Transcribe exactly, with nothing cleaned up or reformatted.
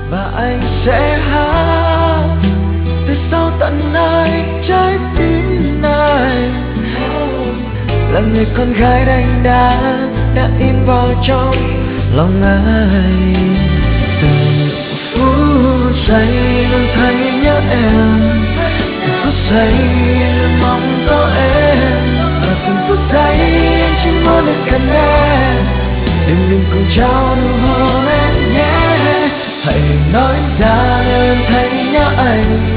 và anh sẽ hát từ sau tận nơi trái tim này, là người con gái đành đá đã in vào trong lòng anh. Từng phút giây luôn thấy nhớ em, từng phút giây luôn mong có em, và từng phút giây anh chỉ muốn được gần em, để mình cùng trao nụ hôn em nhé. Hãy nói ra lời thấy nhớ anh,